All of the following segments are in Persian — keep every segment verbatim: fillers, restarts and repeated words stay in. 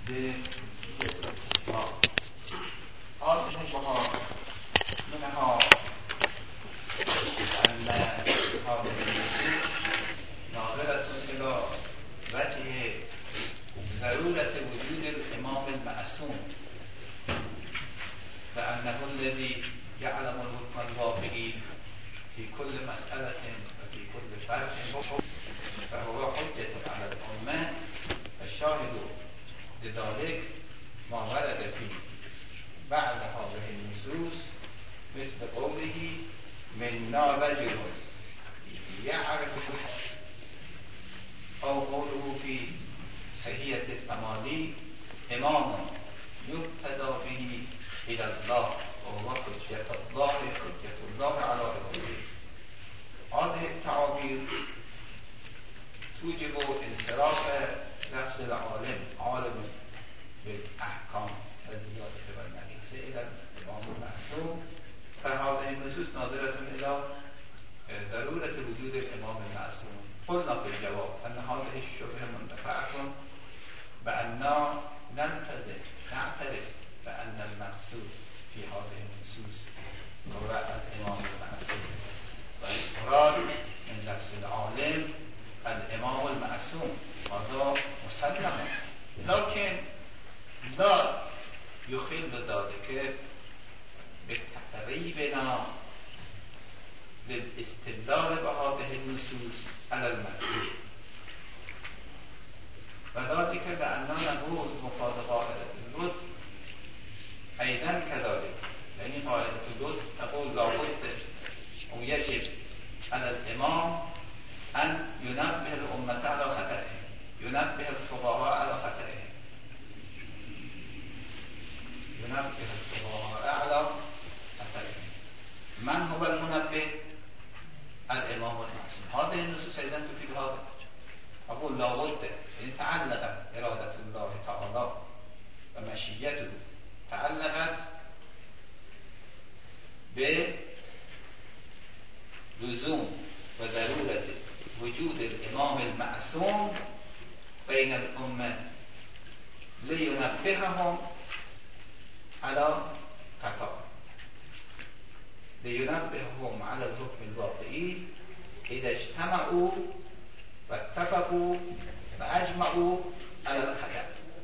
آنها منها أن هذه النصوص ناظرة إلى وجه ضرورة وجود الإمام المعصوم فأنه الذي يعلم الحكم الواقعي في كل مسألة وفي كل فرق فهو حجة على الأمة الشاهد لذلك ما ورد في بعض هذه النصوص مثل قوله منا رجل يعرف الحق أو قوله في صحيحة الثمانين إمام يقتدى به إلى الله وهو حجة الله حجة الله على عباده. هذه التعابير توجب انصراف لفظ العالم عالم بالأحكام والزيادة والنقيصة إلى الإمام المعصوم فهذه النصوص ناظرة إلى ضرورة وجود الإمام المعصوم. قلنا في الجواب أن هذه الشبهة منتفعة بأننا نلتزم نعترف بأن المقصود في هذه النصوص هو الإمام المعصوم والإفراد من لفظ العالم الإمام المعصوم هذا مسلم، لكن لا يخل ذلك بتقريبنا للاستدلال بهذه النصوص على المطلوب، وذلك لأننا نقول مفاد قاعدة اللطف أيضا كذلك، يعني قاعدة اللطف تقول لابد أو يجب على الإمام أن ينبه الأمة على خطئه، ينبه الفقهاء على خطئه، ينبه الفقهاء على خطئه. من هو المنبه؟ الإمام المعصوم. هذه النصوص أيضا تفيد هذا. أقول لابد يعني تعلقت إرادة الله تعالى ومشيئته تعلقت بلزوم وضرورة وجود الإمام المعصوم بين الأمة لينبههم على خطأ، لينبههم على الحكم الواقعي إذا اجتمعوا واتفقوا وأجمعوا على الخطأ.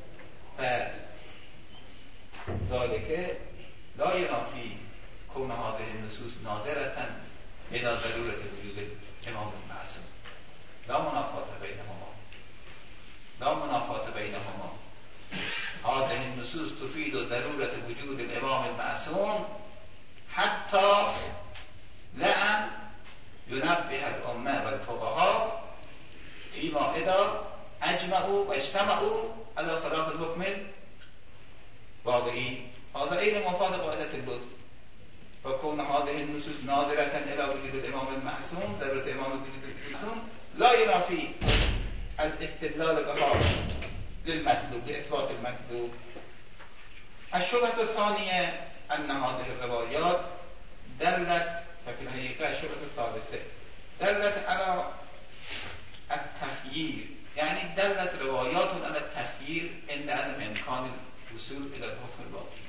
فذلك لا ينافي كون هذه النصوص ناظرة إلى ضرورة وجود الإمام المعصوم، لا منافاة بينهما، لا منافاة بينهما. هذه النصوص تفيد ضرورة وجود الإمام المعصوم حتى لأن ينبه الأمة والفقهاء فيما إذا أجمعوا واجتمعوا على خلاف الحكم الواقعي. هذا أين مفاد قاعدة اللطف، فكون هذه النصوص ناظرة إلى وجود الإمام المعصوم ضرورة الإمام وجود المعصوم لا ينافي الاستدلال بها للمطلوب لإثبات المطلوب. الشبهة الثانية أن هذه الروايات دلت ففي الحقيقة الشبهة الثالثة دلت على التخيير، يعني دلت روايات على التخيير عند عدم إمكان الوصول إلى الحكم الواقعي.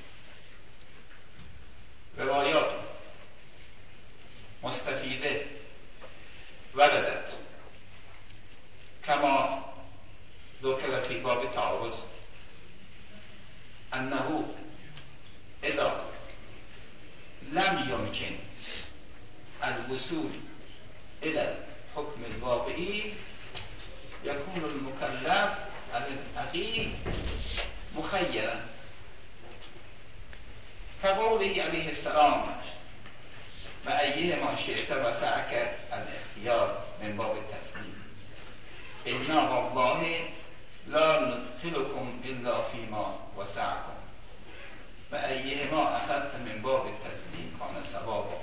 روايات مستفيدة وردت كما ذكر في باب التعارض أنه إذا لم يمكن الوصول إلى الحكم الواقعي يكون المكلف الفقيه مخيرا، كقوله عليه السلام فأيهما شئت وسعك الاختيار من باب التسليم إنا والله لا ندخلكم إلا فيما وسعكم فأيهما أخذت من باب التسليم كان صوابا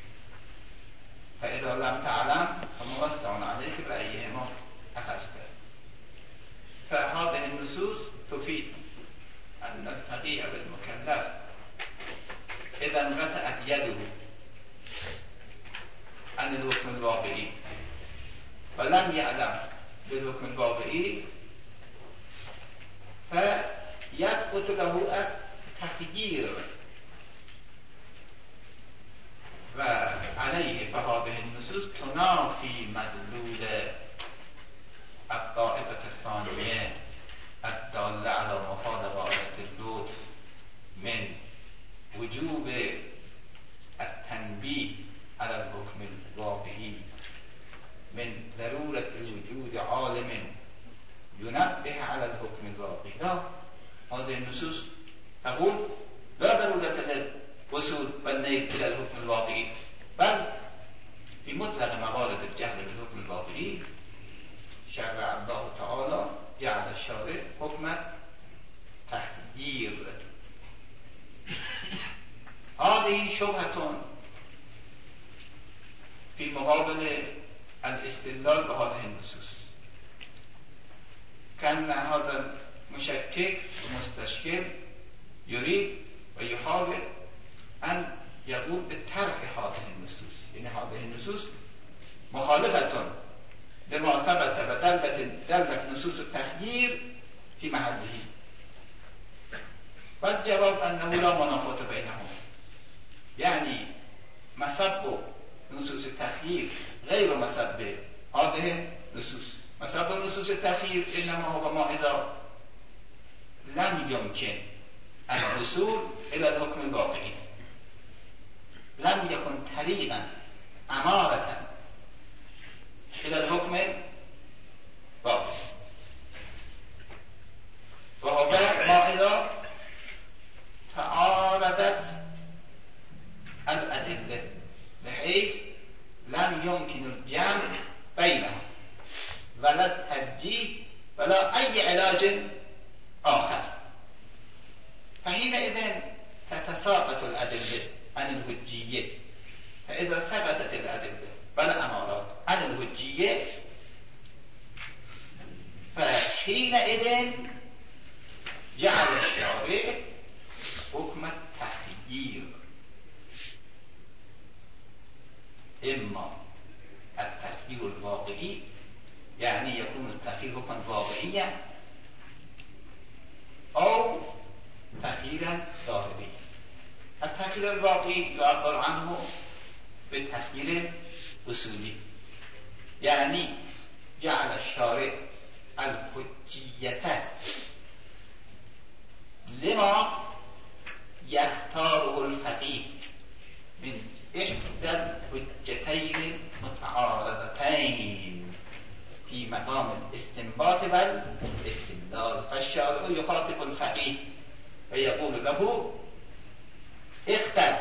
فإذا لم تعلم فموسع عليك بأيهما أخذت. فهذه النصوص تفيد أن الفقيه بالمكلف إذا انقطعت يده عن الحكم الواقعي ولم يعلم بالحكم الواقعي يثبت له التخيير، وعليه فهذه النصوص تنافي مدلول الطائفة الثانية الدالة على مفاد غاية اللطف من وجوب التنبيه على الحكم الواقعي، من ضرورة وجود عالم ينبه على الحكم الواقعي. لا، هذه النصوص تقول لا ضرورة للوصول والنيل إلى الحكم الواقعي، بل في مطلق موارد الجهل بالحكم الواقعي شرع الله تعالى جعل الشارع حكم تخيير. هذه شبهة في مقابل الاستدلال بهذه النصوص. كان هذا المشكك ومستشكل يريد ويحاول أن يقول بترك هذه النصوص، يعني هذه النصوص مخالفة لما ثبت ودلت دلت نصوص التخيير في محله، والجواب أنه لا منافاة بينهما، يعني مسب نصوص التخيير غير مسب هذه النصوص. مسب نصوص التخيير إنما هو ما إذا لم يمكن الوصول إلى الحكم الواقعي، لم يكن طريقا أمارة إلى الحكم الواقعي، وهو ما إذا تعارضت الأدلة بحيث لم يمكن الجمع بينها ولا الترجيح ولا أي علاج آخر، فحينئذ تتساقط الأدلة عن الحجية. فإذا ثبتت الأدلة والأمارات عن الحجية فحينئذ جعل الشارع حكم التخيير، إما التخيير الواقعي، يعني يكون التخيير حكما واقعيا، أو تخييرا ظاهريا. التخيير الواقعي يعبر عنه بالتخيير الأصولي، يعني جعل الشارع الحجية لما يختاره الفقيه من إحدى الحجتين المتعارضتين في مقام الاستنباط والاستدلال. فالشارع يخاطب الفقيه ويقول له اختر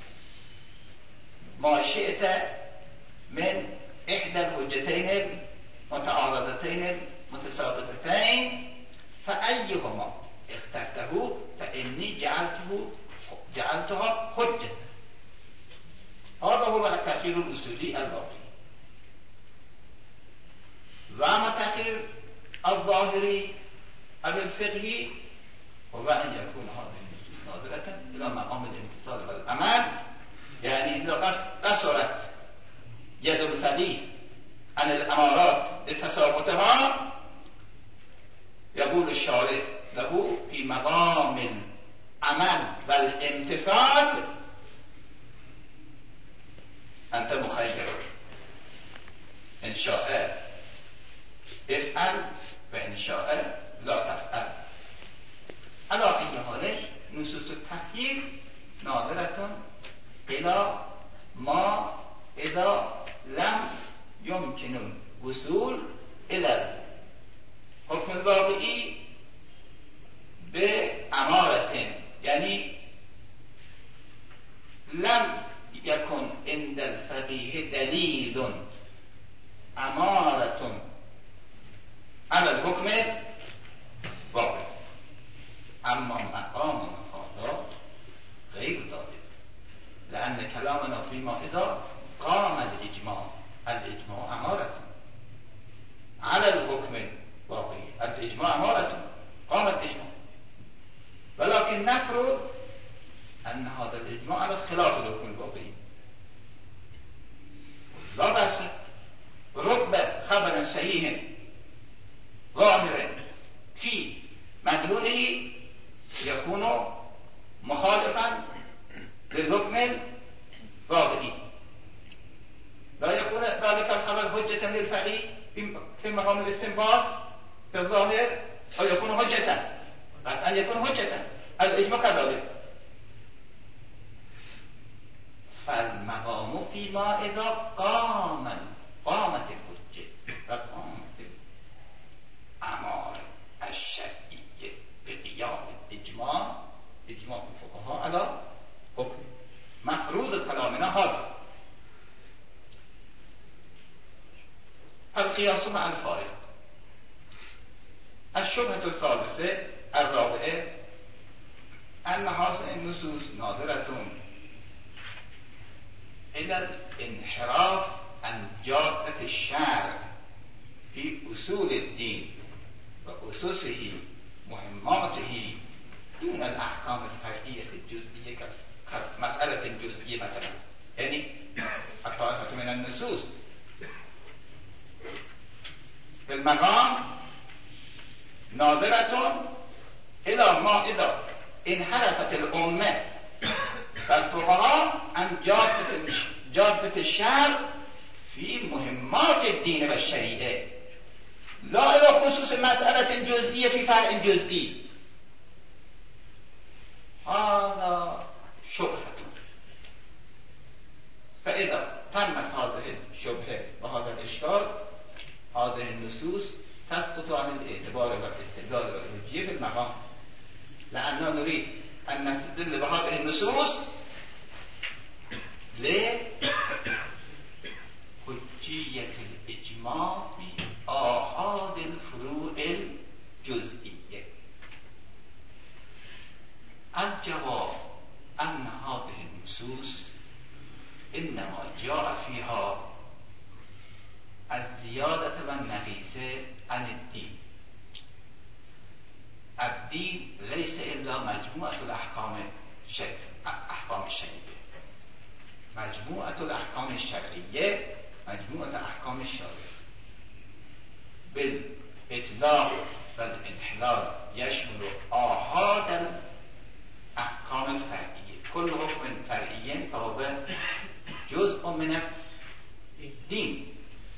ما شئت من إحدى الحجتين المتعارضتين المتساقطتين، فأيهما اخترته فإني جعلته جعلتها حجة. هذا هو التخيير الأصولي الواقعي. وأما التخيير الظاهري أو الفقهي هو أن يكون هذه النصوص ناظرة إلى مقام الامتثال والأمل، يعني إذا قصرت يد الفقيه عن الأمارات لتساقطها يقول الشارع له في مقام العمل والامتثال أنت مخير، إن شاء افعل وإن شاء لا تفعل. على أي حال نصوص التخيير ناظرة إلى ما إذا لم يمكن الوصول إلى الحكم الواقعي بأمارة، يعني لم يكن عند الفقيه دليل أمارة على الحكم الواقعي. أما مقام هذا غير ذلك، لأن كلامنا فيما إذا قام الإجماع، الإجماع أمارة على الحكم الواقعي، الإجماع أمارة قام الإجماع، ولكن نفرض أن هذا الإجماع على خلاف الحكم الواقعي، لا بأس رب خبر صحيح ظاهر في مدلوله مقام الاستنباط في الظاهر أو يكون حجة قطعا يكون حجة الإجماع كذلك. فالمقام فيما إذا قام قامت الحجة وقامت الأعمال الشرعية بقيام الإجماع إجماع الفقهاء على حكم مفروض كلامنا هذا. القياس مع الفارق. الشبهة الثالثة الرابعة أن هذه النصوص ناظرة إلى الانحراف عن جادة الشرع في أصول الدين وأسسه مهماته دون الأحكام الفرعية الجزئية كمسألة جزئية مثلا، يعني الطائفة من النصوص في المقام ناظرة إلى ما إذا انحرفت الأمة والفقهاء عن جادة جادة الشرع في مهمات الدين والشريعة، لا إلى خصوص مسألة جزئية في فرع جزئي. هذا شبهة. فإذا تمت هذه الشبهة وهذا الإشكال، هذه النصوص تسقط عن الاعتبار والاستدلال والحجية في المقام، لأننا نريد أن نستدل بهذه النصوص لحجية الإجماع في آحاد الفروع الجزئية. الجواب أن هذه النصوص إنما جاء فيها الزيادة والنقيصة عن الدين. الدين ليس إلا مجموعة الأحكام الشرعية، أحكام الشرعية مجموعة الأحكام الشرعية مجموعة أحكام الشرعية بالإطلاق والانحلال يشمل آحاد الأحكام الفرعية. كل حكم فرعي فهو جزء من الدين.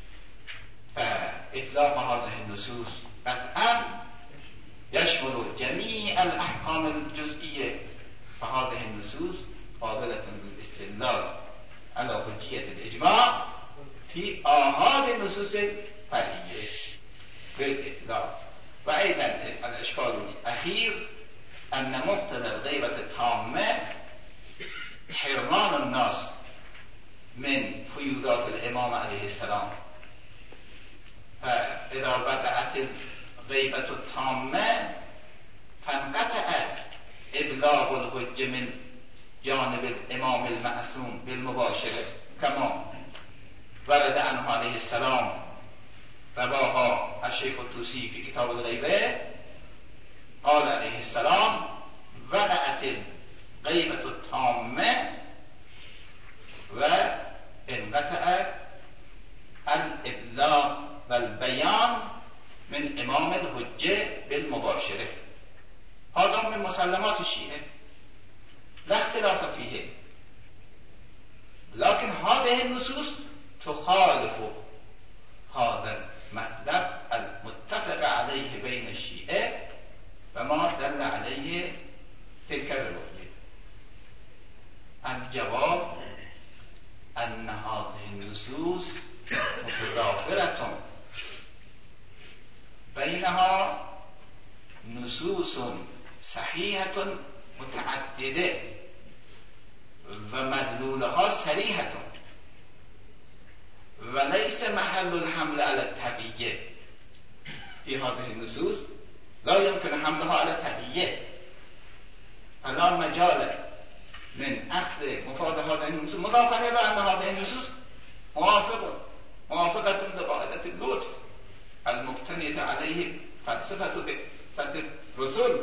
فإطلاق هذه النصوص قطعا يشمل جميع الأحكام الجزئية، فهذه النصوص قابلة للاستدلال على حجية الإجماع في آحاد النصوص الفرعية بالإطلاق. وأيضا الإشكال الأخير أن مقتضى الغيبة التامة حرمان الناس من فيوضات الإمام عليه السلام. فإذا بدأت الغيبة التامة فانقطع إبلاغ الحجة من جانب الإمام المعصوم بالمباشرة، كما ورد عنه عليه السلام رواها الشيخ الطوسي في كتاب الغيبة. قال عليه السلام: بدأت الغيبة التامة وانقطع الإبلاغ والبيان من إمام الحجة بالمباشرة. هذا من مسلمات الشيعة لا اختلاف فيه، لكن هذه النصوص تخالف هذا المطلب المتفق عليه بين الشيعة وما دل عليه تلك الرواية. الجواب أن هذه النصوص متضافرة، بينها نصوص صحيحة متعددة ومدلولها صريحة، وليس محل الحمل على التبعية. في هذه النصوص لا يمكن حملها على التبعية، فلا مجال من أخذ مفاد هذه النصوص، مضافا إلى أن هذه النصوص موافقة موافقة لقاعدة اللطف المقتنية عليه فلسفة فلسفة الرسل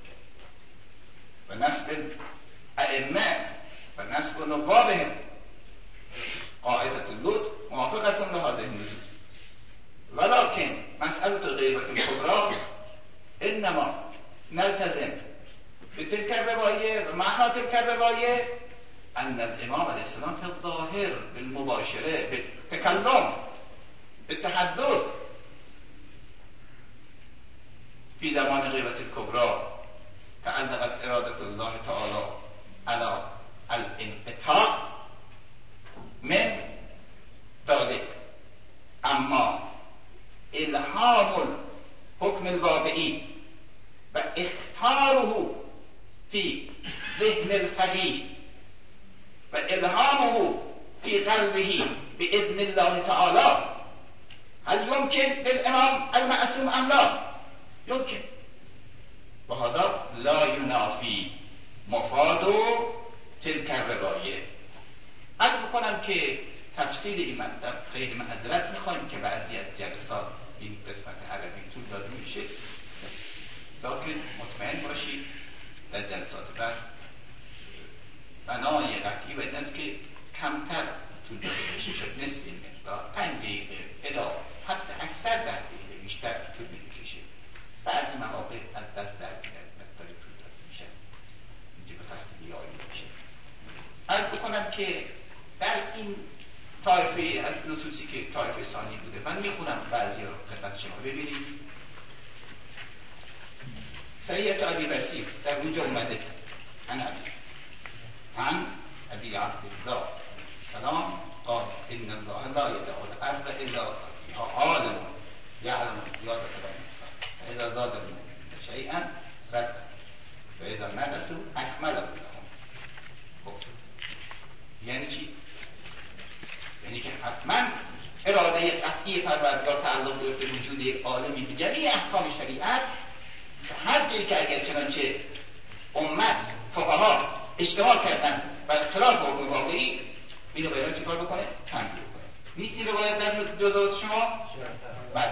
ونسب الأئمة ونسب نقابهم. قاعدة اللطف موافقة لهذه النصوص، ولكن مسألة الغيبة الكبرى إنما نلتزم بتلك الرواية. ومعنى تلك الرواية أن الإمام عليه السلام في الظاهر بالمباشرة بالتكلم بالتحدث فی زمان غیبت الکبری تعلقت اراده الله تعالی علی الانقطاع من ذلك، اما الهام الحکم الواقعی و اختاره فی ذهن الفقیه و الهامه فی قلبه باذن الله تعالی هل يمكن للامام المعصوم ام لا؟ يمكن. وهذا لا ينافي مفاد تلك الروایه. عرض میکنم که تفسیر این مطلب خیلی معذرت میخوایم که بعضی از جلسات این قسمت عربی طول داده میشه، لکن مطمئن باشید در جلسات بعد بنای قطعی باید است که کمتر طول داده میشه، شد نصف این مقدار، پنج دقیقه الا حتی اکثر ده دقیقه بیشتر طول میکشه. بعضی مواقع از دست در مقداری طول داده میشه، اینجا به فصل بیایی میشه. عرض بکنم که در این طایفه از نصوصی که طایفه ثانی بوده من میخونم بعضی رو خدمت شما ببینید. سیئت ابی بصیر در اونجا اومده عن ابی عن ابی عبدالله السلام قال ان الله لا يدع الارض الا عالم يعلم زیادة الانسان فاذا زاد المؤمن شيئا رد فاذا نقصوا اكمله لهم. خب یعنی چی؟ یعنی که حتما اراده قطعی پروردگار تعلق گرفته وجود یک عالمی به جمیع احکام شریعت که هر جایی که اگر چنانچه امت فقها اجتماع کردن و خلاف حکم واقعی اینو باید چیکار بکنه؟ تنبیه بکنه. نیستی روایت در جزئیات شما؟ بله.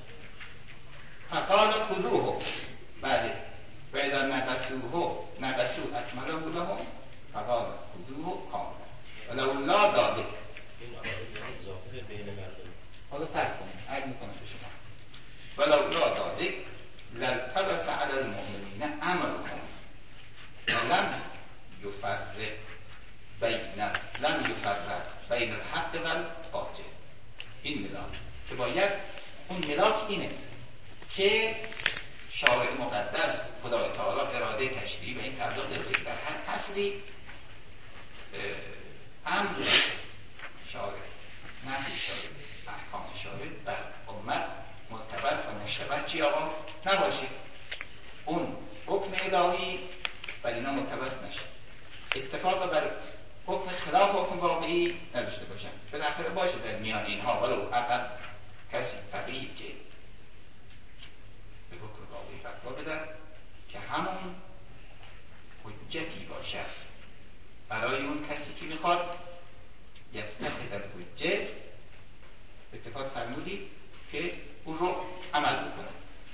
فقال خذوه بله و اذا نقصوه نقصوا اکمله لهم فقال خذوه کاملا ولولا ذلک. حالا سر کنیم عرض میکنم به شما ولولا ذلک لالتبس علی المؤمنین امرهم ولم یفرق بین لم یفرق بین الحق و الباطل. این ملاک که باید اون ملاک اینه که شارع مقدس خدای تعالی اراده تشریعی و این تعلق داره در هر اصلی امر شارع نهی شارع احکام شارع بر امت ملتبس و مشتبه چی آقا نباشه، اون حکم الهی بر اینا ملتبس نشه، اتفاق بر حکم خلاف حکم واقعی نداشته باشن. بالاخره باشه در میان اینها ولو اقل کسی فقیهی که به حکم واقعی فتوا بدن که همون حجتی باشد برای اون کسی که میخواد یفتخذ الحجه، اتفاق فرمودید که اون رو عمل بکنه.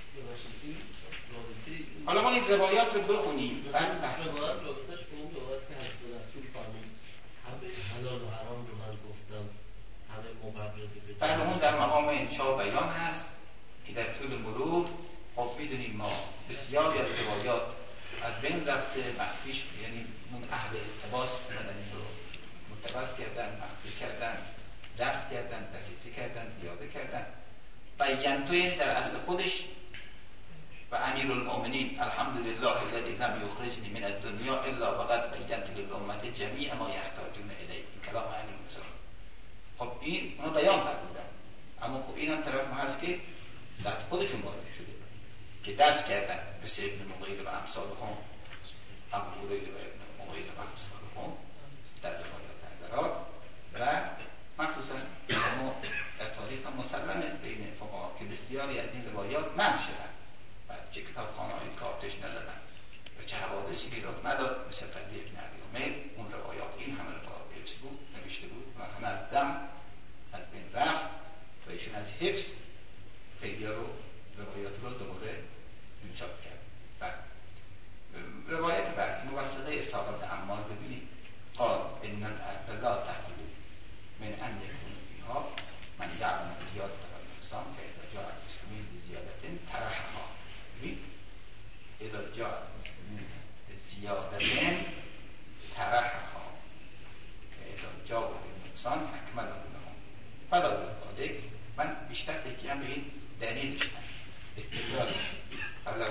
حالا ما این روایات رو بخونیم بعد بحث کنیم. روایت رابطش به این روایت که حضرت رسول فرمود همه حلال و حرام رو من گفتم همه مبرر به بله اون در مقام انشاء بیان هست که در طول مرور خب میدونیم ما بسیاری از روایات از بین رفته، مخفیش یعنی اون اهل التباس اومدن این رو متباس کردن، مخفی کردن، دست کردن، دسیسه کردن، زیاده کردن. بیانتوی در اصل خودش و امیر المؤمنین الحمدلله الذی لم یخرجنی من الدنیا الا وقد بینت للامت جمیع ما یحتاجون الیه. این کلام امیر المؤمنین. خب این اونا بیان فرمودن، اما خب این هم طرف ما هست که دست خودشون وارد شده که دست کردن مثل ابن مغیر و امثال هم ابو هریره و ابن مغیر و امثال هم در روایات نظرات و مخصوصا ما در تاریخ هم مسلمه بین فقها که بسیاری از این روایات منع شدن و چه کتابخانه‌های که آتش نزدن و چه حوادثی ایراد نداد، مثل قضیه ابن ابی عمر. اون روایات این همه روایات حفظ بود نوشته بود و همه دم از بین رفت و ایشون از حفظ خیلی رو روایات رو دوباره انچاپ کرد. و روایت بعد موثقه اسحاق عمار ببینید قال ان الارض لا تخلو من ان یکون فیها من یعلم زیادة الانسان که اذا جاء المسلمین بزیادة ترحها. ببین اذا جاء المسلمین بزیادة ترحها که اذا جاء الانسان اکمل لهم فلا ذلك. من بیشتر تکیم به این دلیلش هست، استدلالش. قبل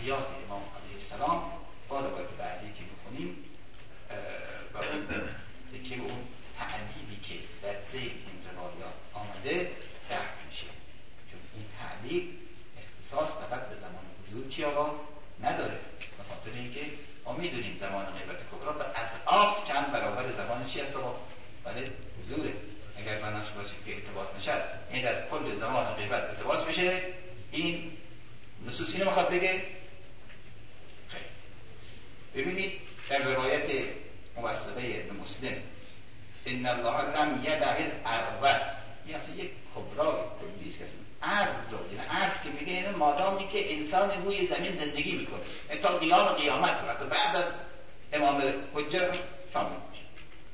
حیات امام علیه السلام با روایت بعدی که میخونیم و اون که اون تعلیلی که در ذیل این روایات آمده درک میشه، چون این تعلیل اختصاص فقط به زمان حضور چی آقا نداره، به خاطر اینکه ما میدونیم زمان غیبت کبرا به اضعاف چند برابر زمان چی است آقا؟ برای حضوره. اگر بناش باشه که ارتباط نشد، این در کل زمان غیبت ارتباط میشه. این نصوص اینو میخواد بگه. خیلی ببینید در روایت موثقه ابن مسلم ان الله لم یدع الارض، این اصلا یک کبرای کلی است که ارض رو، یعنی ارض که میگه این مادامی که انسان روی زمین زندگی میکنه تا قیام قیامت و حتی بعد از امام حجه شامل میشه.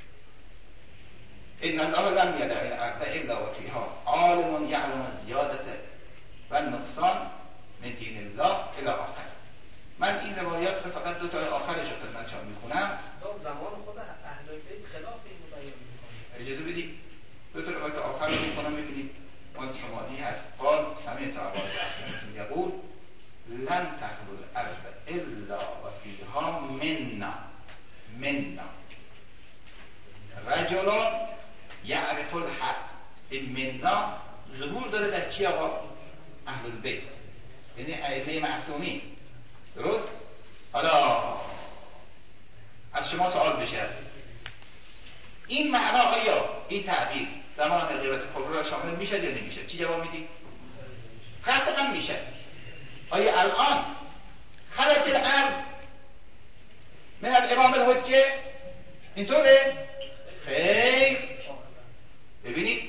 ان الله لم یدع الارض الا و فیها عالم یعلم زیادت و نقصان من دین الله الی آخر. من این روایات رو فقط دو تا آخرش رو خدمت شما میخونم. زمان خود اهل بیت خلاف این بیان میکنه. اجازه بدید دو تا روایت آخر رو میخونم ببینید. اون شمالی هست قال سمعت ابا جعفر یقول لن تخلو الارض الا و فیها منا منا رجل یعرف الحق. این منا ظهور داره در چی آقا؟ اهل البیت، یعنی ائمه معصومین. درست؟ حالا از شما سوال بشه این معنا آیا این تعبیر زمان غیبت کبرا شامل میشه یا نمیشه؟ چی جواب میدی؟ قطعا میشه. آیا الان خلت الارض من الامام الحجه اینطوره؟ خیر ببینید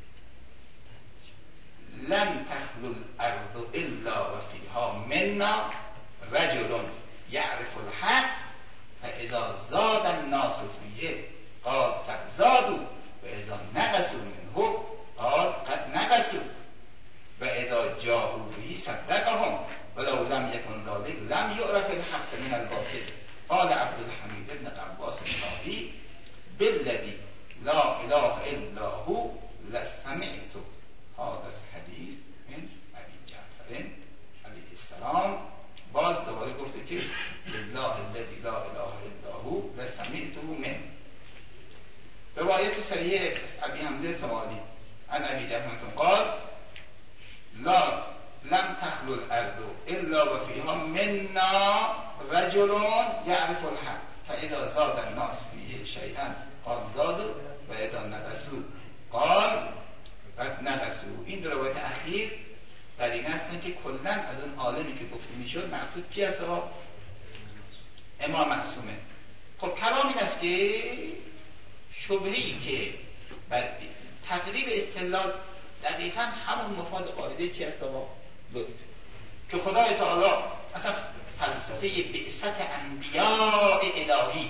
لن تخلو الارض الا و فیها منا رجل یعرف الحق فاذا زاد الناس فیه قال قد زادوا و اذا نقصوا منه قال قد نقصوا و اذا جاءوا به صدقهم ولو لم يكن ذلك لم يعرف الحق من الباطل. قال عبد الحمید بن قباس الطائي بالذي لا اله الا هو لسمعت هذا الحديث من ابي جعفر علیه السلام. باز دوباره گفته که لله الذي لا اله الا هو لسمعته من. روایت صحیح ابی حمزه سوالی عن ابی جعفر قال لا لم تخلو الارض الا و فيها منا رجل يعرف الحق فاذا زاد الناس فيه شيئا قال زادوا و اذا نقصوا قال قد نقصوا. این روایت اخیر در این هستن که کلا از اون عالمی که گفته میشد مقصود کی است؟ امام معصومه. خب کلام این است که شبهه‌ای که بر تقریب استدلال دقیقاً همون مفاد قاعده چی است آقا؟ لطف. که خدای تعالی اصلا فلسفه بعثت انبیاء الهی،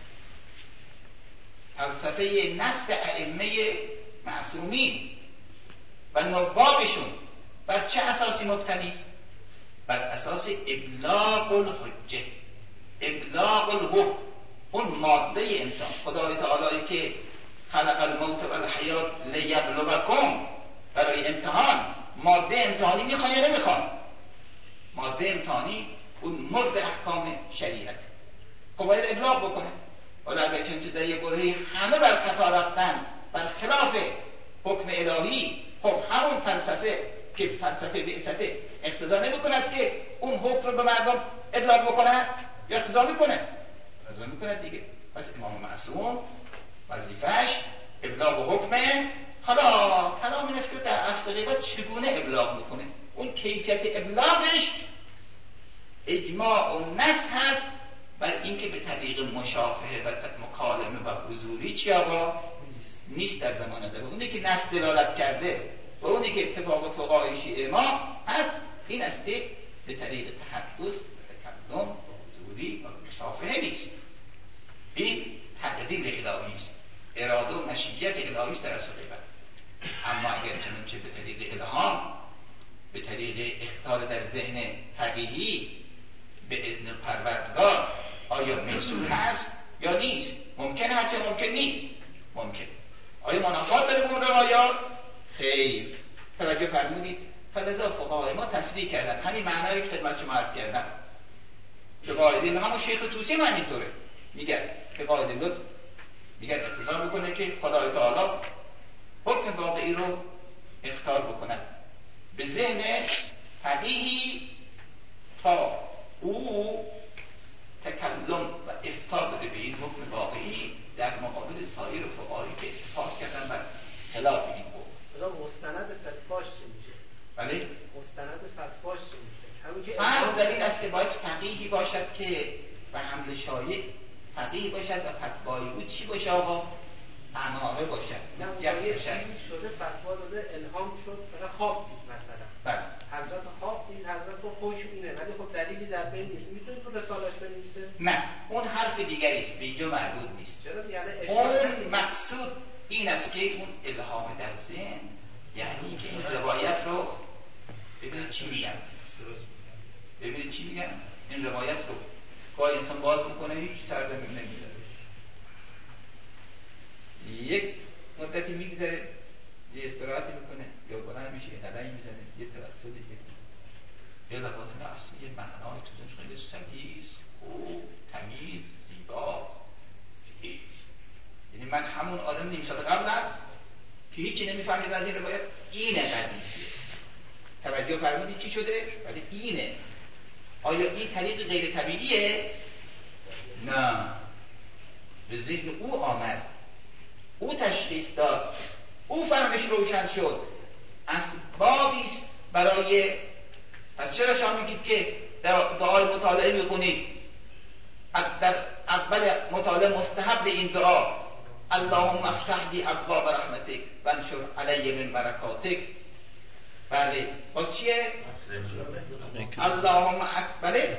فلسفه نسب ائمه معصومین و نوابشون بر چه اساسی مبتنی است؟ بر اساس ابلاغ الحجه، ابلاغ الحکم، اون ماده امتحان. خدای تعالی که خلق الموت و الحیات لیبلوکم، برای امتحان ماده امتحانی میخوان یا نمیخوان؟ ماده امتحانی اون مرد احکام شریعت. خب باید ابلاغ بکنه. حالا اگر چون در یه برهی همه بر خطا رفتن، بر خلاف حکم الهی، خب همون فلسفه که فلسفه بعثته اقتضا نمیکند که اون حکم رو به مردم ابلاغ بکنه یا اقتضا میکنه؟ اقتضا میکنه دیگه. پس امام معصوم وظیفه‌اش ابلاغ حکمه. حالا کلام این است که در اصل غیبت چگونه ابلاغ میکنه؟ اون کیفیت ابلاغش اجماع و نص هست بر اینکه به طریق مشافهه و مکالمه و حضوری چی آقا؟ نیست در زمان داره. اونی که نص دلالت کرده و اونی که اتفاق فقهای شیعه ما هست این است که به طریق تحدث و تکلم و حضوری و مشافهه نیست. این تقدیر الهی است، اراده و مشیت الهی است در اصل غیبت. اما اگر چنانچه به طریق الهام، به طریق اختار در ذهن فقیهی به اذن پروردگار، آیا محصول هست یا نیست؟ ممکن هست یا ممکن نیست؟ ممکن. آیا منافات داره اون روایات؟ خیر. توجه فرمودید. فلذا فقهای ما تصریح کردن همین معنایی که خدمت شما عرض کردم. که قاعده همون شیخ طوسی هم همینطوره، میگه که قاعده لطف میگه اقتضا بکنه که خدای تعالی حکم واقعی رو اختیار بکنه به ذهن فقیهی تا او تکلم و افتار بده به این حکم واقعی در مقابل سایر فقهایی که اتفاق کردن بر خلاف این حکم. مستند فتواش چی میشه؟ بله؟ مستند فتواش چی میشه؟ فرض در این است که باید فقیهی باشد که به حمل شایع فقیه باشد و فتوای او چی باشه آقا؟ اماره باشد. نه یه چیزی شده فتوا داده الهام شد فقط خواب دید مثلا. بله. حضرت خواب دید حضرت گفت حکم اینه ولی خب دلیلی در بین نیست. میتونید تو رسالش بنویسه؟ نه اون حرف دیگری است به اینجا مربوط نیست. چرا یعنی اون مقصود این است که اون الهام در ذهن یعنی که این روایت رو ببینید چی میگم ببینید چی میگم این روایت رو گاهی انسان باز میکنه هیچ سردمی نمیذاره یک مدتی میگذره یه استراحتی میکنه یا بلند میشه یه قدمی میزنه یه توسطی که یه لباس نفسی یه معنای توزنش خیلی سلیس خوب تمیز زیبا یعنی من همون آدم نیم ساعت قبلم که هیچی نمیفهمید از این روایت اینه قضیه توجه فرمودید چی شده؟ ولی اینه آیا این طریق غیر طبیعیه؟ نه به ذهن او آمد او تشخیص داد او فهمش روشن شد اسبابی است برای پس چرا شما میگید که در دعای مطالعه میخونید در اول مطالعه مستحب این دعا اللهم افتح لی ابواب رحمتک وانشر علی من برکاتک بله باز چیه؟ اللهم اکبره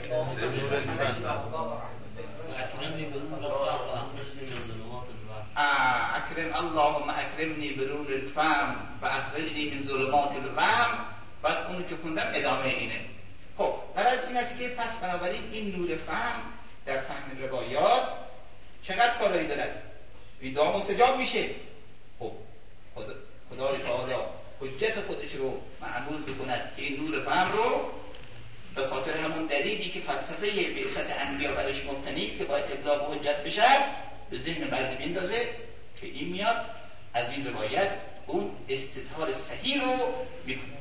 اکرم اللهم اکرمنی برون الفهم و اخرجنی من ظلمات الوهم بعد اونو که خوندم ادامه اینه خب برای این است که پس بنابراین این نور فهم در فهم روایات چقدر کارایی دارد این دعا مستجاب میشه خب خدا خدای تعالی حجت خودش رو معمول بکند که این نور فهم رو به خاطر همون دلیلی که فلسفه بعثت انبیا برش مبتنی است که باید ابلاغ حجت بشه به ذهن بعضی بیندازه که این میاد از این روایت اون استظهار صحیح رو میکنه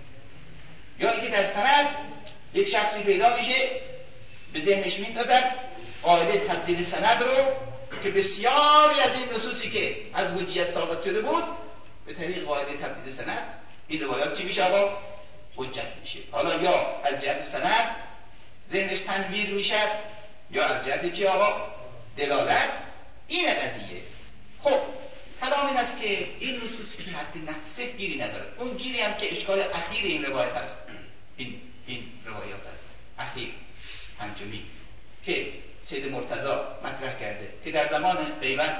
یا اینکه در سند یک شخصی پیدا میشه به ذهنش میندازد قاعده تبدیل سند رو که بسیاری از این نصوصی که از حجیت ثابت شده بود به طریق قاعده تبدیل سند این روایات چی میشه آقا؟ حجت میشه حالا یا از جهت سند ذهنش تنویر میشه یا از جهت چی آقا؟ دلالت این قضیه خب کلام این است که این نصوص که حد نفسه گیری نداره اون گیری هم که اشکال اخیر این روایت هست این این روایات هست اخیر پنجمی که سید مرتضی مطرح کرده که در زمان غیبت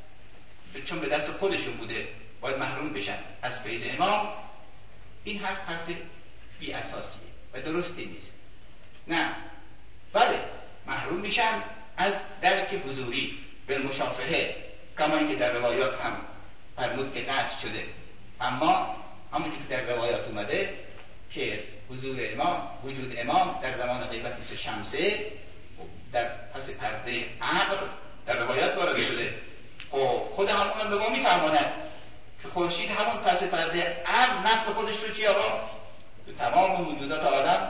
چون به دست خودشون بوده باید محروم بشن از فیض امام این حرف حرف بی اساسیه و درستی نیست نه بله محروم میشن از درک حضوری بالمشافهه کما اینکه در روایات هم فرمود که قطع شده اما همونجور که در روایات اومده که حضور امام وجود امام در زمان غیبت مثل شمسه در پس پرده عقل در روایات وارد شده خب خود همون به ما میفرماند که خورشید همون پس پرده عقل نفع خودش رو چی آقا به تمام موجودات آدم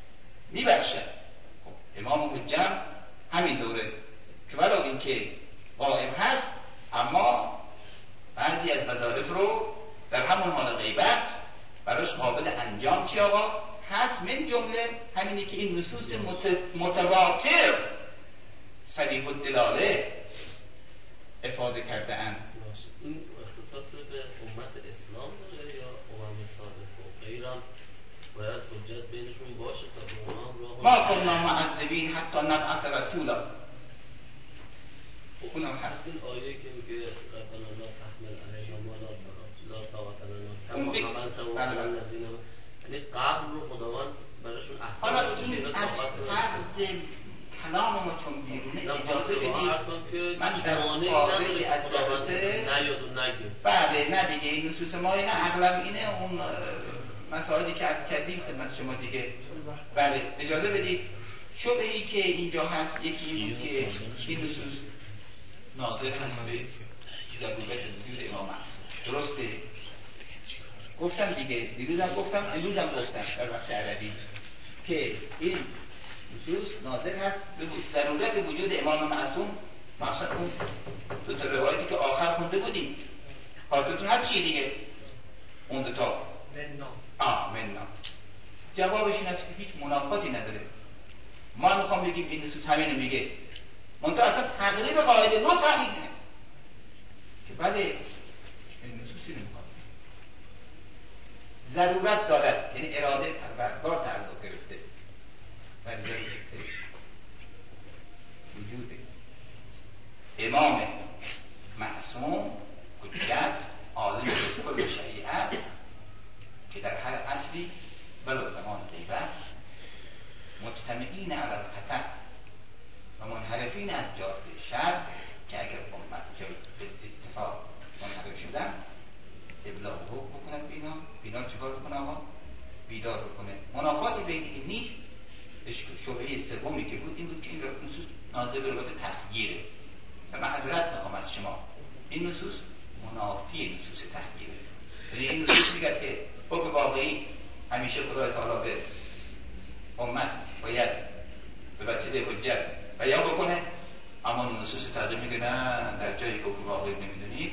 میبخشه خب امام حجم همین دوره که ولو این که قائم هست اما بعضی از وظایف رو در همون حال غیبت براش قابل انجام چی آقا هست من جمله همینی که این نصوص متواتر صریح الدلاله افاده کرده اند این اختصاص به امت اسلام داره یا امم صادق و غیران باید حجت بینشون باشه تا به امام رو ما کننا معذبین حتی نبعث رسولا اونم هست این آیه که میگه ربنا لا تحمل علینا ما لا طاقت لنا کما حملته علی الذین یعنی قبل رو خداوند براشون احکام حالا این از فرض کلام ما چون بیرونه اجازه بدید من در خارج از جلسه نیاد و نگه بله نه دیگه این نصوص ما اینه اغلب اینه اون مسائلی که عرض کردیم خدمت شما دیگه بله اجازه بدید شبهه‌ای که اینجا هست یکی این بود که این نصوص ناظر هست به ضرورت وجود امام معصوم. درسته؟ گفتم دیگه، دیروزم گفتم، امروزم گفتم در وقت عربی که این نصوص ناظر هست به ضرورت وجود امام معصوم، مقصد اون دو تا روایتی که آخر خونده بودیم. حاضرتون هست چیه دیگه؟ اون دو تا مننا آه مننا جوابش این است که هیچ منافاتی نداره. ما میخوام بگیم این نصوص همینو میگه، منتها اصلا تغییر قاعده نو فهمیده که بله این نصوصی نمیخواد ضرورت دارد، یعنی اراده پروردگار تعلق گرفته بر ضرورت وجود امام معصوم حجت عالم کل شریعت که در هر اصلی ولو زمان غیبت مجتمعین علی الخطأ و منحرفین از جاده شر که اگر امت به اتفاق منحرف شدن ابلاغ بکنن بینا بینا چیکار بکنه آقا؟ بیدار بکنه. منافاتی بین این نیست. شبهه سومی که بود این بود که این نصوص ناظر به روایت تغییره و معذرت میخوام از شما، این نصوص منافی نصوص تغییره. یعنی این نصوص میگه که حکم واقعی همیشه خدای تعالی به امت باید به وسیله حجت بیان بکنه، اما نصوص تغییر میگه نه، در جایی که حکم واقعی نمیدونید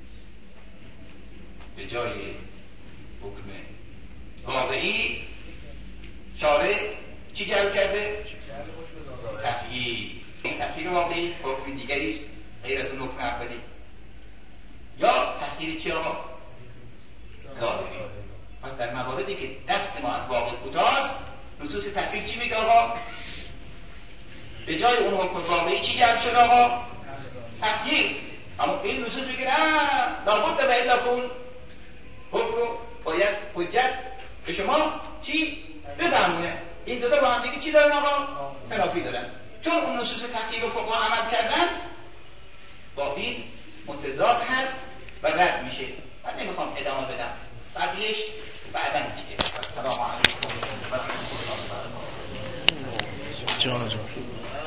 به جای حکم واقعی شارع چی جلب کرده؟ تغییر. این تغییر واقعی حکم دیگری غیر از اون حکم اولی، یا تغییر چی آقا؟ ظاهری. پس در مواردی که دست ما از واقع کوتاست نصوص تغییر چی میگه آقا؟ به جای اون حکم واقعی چی جلب شده آقا؟ تغییر. اما این نصوص میگه نه، لابد به الا کن حکم رو باید حجت به شما چی؟ بفهمونه. این دو تا با هم دیگه چی دارن آقا؟ تنافی دارن. چون اون نصوص تحقیق و فقها عمل کردن با این متضاد هست و رد میشه. من نمیخوام ادامه بدم، بقیهش بعداً دیگه. السلام علیکم و رحمت الله و برکاته.